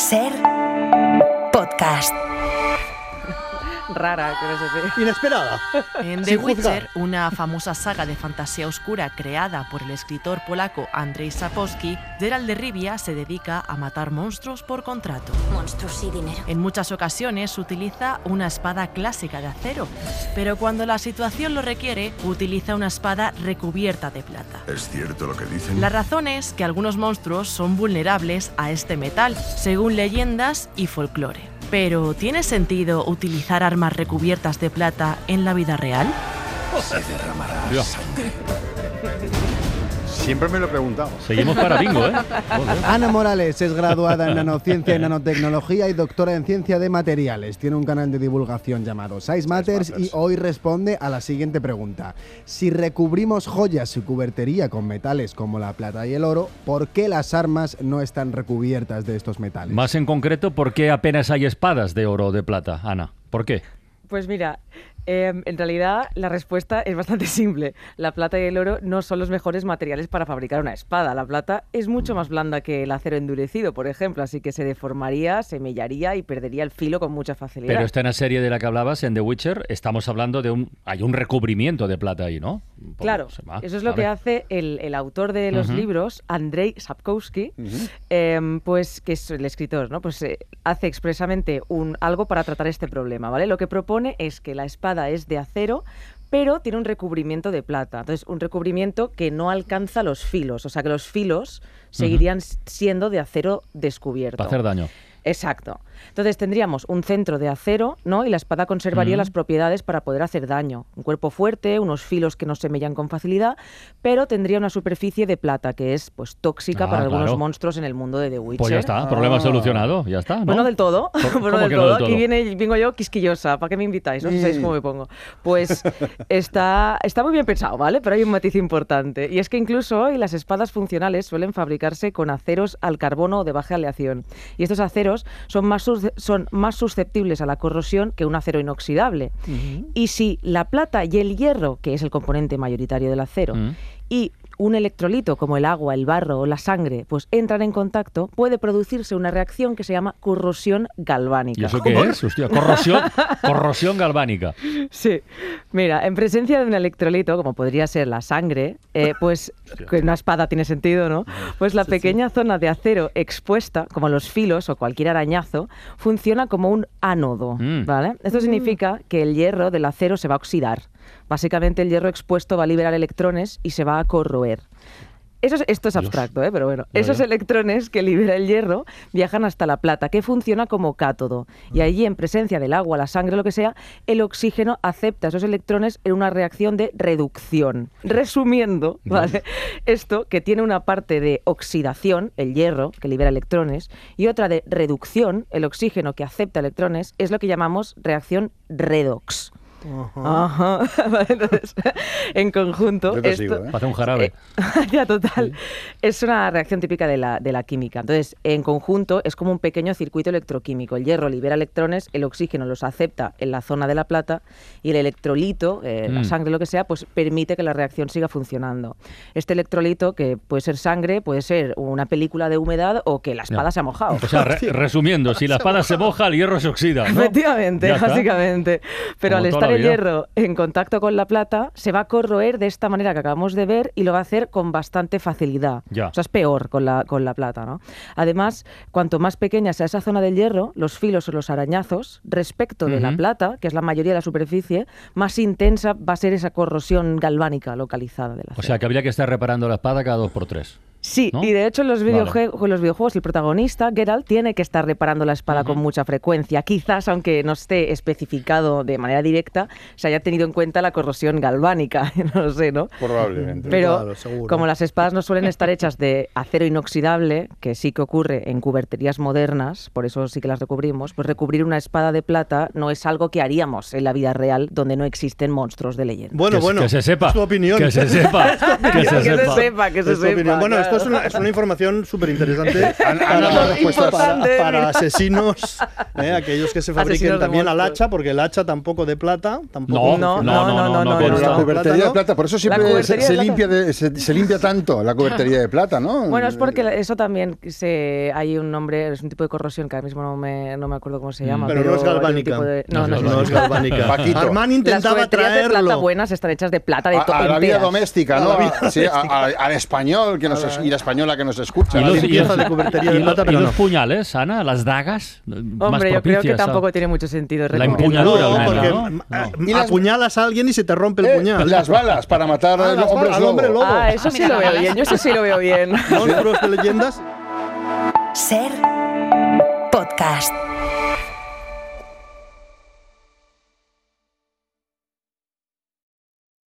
Ser podcast. Rara, quiero decir. Inesperada. En The Witcher, una famosa saga de fantasía oscura creada por el escritor polaco Andrzej Sapkowski, Geralt de Rivia se dedica a matar monstruos por contrato. Monstruos y dinero. En muchas ocasiones utiliza una espada clásica de acero, pero cuando la situación lo requiere, utiliza una espada recubierta de plata. ¿Es cierto lo que dicen? La razón es que algunos monstruos son vulnerables a este metal, según leyendas y folclore. Pero, ¿tiene sentido utilizar armas recubiertas de plata en la vida real? Se derramará sangre. Siempre me lo he preguntado. Seguimos para bingo, ¿eh? Ana Morales es graduada en nanociencia y nanotecnología y doctora en ciencia de materiales. Tiene un canal de divulgación llamado Size Matters y hoy responde a la siguiente pregunta. Si recubrimos joyas y cubertería con metales como la plata y el oro, ¿por qué las armas no están recubiertas de estos metales? Más en concreto, ¿por qué apenas hay espadas de oro o de plata, Ana? ¿Por qué? Pues mira, en realidad la respuesta es bastante simple. La plata y el oro no son los mejores materiales para fabricar una espada. La plata es mucho más blanda que el acero endurecido, por ejemplo, así que se deformaría, se mellaría y perdería el filo con mucha facilidad. Pero esta en la serie de la que hablabas, en The Witcher, estamos hablando de hay un recubrimiento de plata ahí, ¿no? Claro, eso es lo que hace el autor de los libros, Andrzej Sapkowski, pues que es el escritor, ¿no? Pues hace expresamente algo para tratar este problema, ¿vale? Lo que propone es que la espada es de acero, pero tiene un recubrimiento de plata. Entonces, un recubrimiento que no alcanza los filos, o sea que los filos seguirían siendo de acero descubierto. Para hacer daño. Exacto. Entonces tendríamos un centro de acero, ¿no? Y la espada conservaría las propiedades para poder hacer daño. Un cuerpo fuerte, unos filos que no se mellan con facilidad, pero tendría una superficie de plata que es pues tóxica para algunos monstruos en el mundo de The Witcher. Pues ya está, problema solucionado, ya está, ¿no? Bueno, del todo. ¿Cómo del que todo. no del todo? Aquí vengo yo quisquillosa. ¿Para qué me invitáis? No sabéis cómo me pongo. Pues está muy bien pensado, ¿vale? Pero hay un matiz importante. Y es que incluso hoy las espadas funcionales suelen fabricarse con aceros al carbono o de baja aleación. Y estos aceros son más susceptibles a la corrosión que un acero inoxidable. Y si la plata y el hierro, que es el componente mayoritario del acero, y un electrolito como el agua, el barro o la sangre, pues entran en contacto, puede producirse una reacción que se llama corrosión galvánica. ¿Y eso qué es? Hostia, corrosión galvánica. Sí. Mira, en presencia de un electrolito, como podría ser la sangre, pues que una espada tiene sentido, ¿no? Pues la pequeña zona de acero expuesta, como los filos o cualquier arañazo, funciona como un ánodo, ¿vale? Esto significa que el hierro del acero se va a oxidar. Básicamente el hierro expuesto va a liberar electrones y se va a corroer. Esto es abstracto, pero bueno. Esos electrones que libera el hierro viajan hasta la plata, que funciona como cátodo. Y allí, en presencia del agua, la sangre, lo que sea, el oxígeno acepta esos electrones en una reacción de reducción. Resumiendo, ¿vale? Esto, que tiene una parte de oxidación, el hierro, que libera electrones, y otra de reducción, el oxígeno que acepta electrones, es lo que llamamos reacción redox. Ajá. Entonces, en conjunto, esto Hace un jarabe. ya, total. Es una reacción típica de la química. Entonces, en conjunto, es como un pequeño circuito electroquímico. El hierro libera electrones, el oxígeno los acepta en la zona de la plata y el electrolito, la sangre, lo que sea, pues permite que la reacción siga funcionando. Este electrolito, que puede ser sangre, puede ser una película de humedad o que la espada se ha mojado. O sea, resumiendo, si la espada se moja, el hierro se oxida, ¿no? Efectivamente, básicamente. Pero Como al estar el hierro en contacto con la plata, se va a corroer de esta manera que acabamos de ver y lo va a hacer con bastante facilidad. Ya. O sea, es peor con la plata, ¿no? Además, cuanto más pequeña sea esa zona del hierro, los filos o los arañazos, respecto de la plata, que es la mayoría de la superficie, más intensa va a ser esa corrosión galvánica localizada del acero. O sea, que habría que estar reparando la espada cada 2x3. Sí, ¿no? Y de hecho en los videojuegos el protagonista, Geralt, tiene que estar reparando la espada con mucha frecuencia. Quizás, aunque no esté especificado de manera directa, se haya tenido en cuenta la corrosión galvánica, no lo sé, ¿no? Probablemente. Pero claro, seguro. Como las espadas no suelen estar hechas de acero inoxidable, que sí que ocurre en cuberterías modernas, por eso sí que las recubrimos, pues recubrir una espada de plata no es algo que haríamos en la vida real donde no existen monstruos de leyenda. Que se sepa. Es tu opinión. Que se sepa. Que se sepa. Bueno, esto esto es una información súper interesante Importante. para asesinos, aquellos que se fabriquen Asesinos de también al monstruos. hacha, porque el hacha tampoco de plata, tampoco. No, Pero la no. cubertería de plata, por eso La siempre cubertería se de limpia se limpia tanto la cubertería de plata, ¿no? Bueno, es porque eso también hay un nombre, es un tipo de corrosión que ahora mismo no me acuerdo cómo se llama. Pero no es hay un galvánica. tipo de- No, No es galvánica. Paquito. Armand Las intentaba cuberterías de plata traerlo. buenas están hechas de plata de A la vida enteras. doméstica, A ¿no? la vida Sí, al español y la española que nos escucha. la limpieza de cubertería de plata, pero y no. los puñales, Ana, las dagas, más Hombre, yo creo que propicias, tampoco tiene mucho sentido. La recomendarlo. empuñadura, No, una, porque ¿no? Y las- apuñalas a alguien y se te rompe el puñal. Las balas para matar al las hombre balas, al hombre lobo. lobo. Ah, eso sí lo veo bien. Yo eso sí lo veo bien. Monstruos de leyendas. Ser podcast.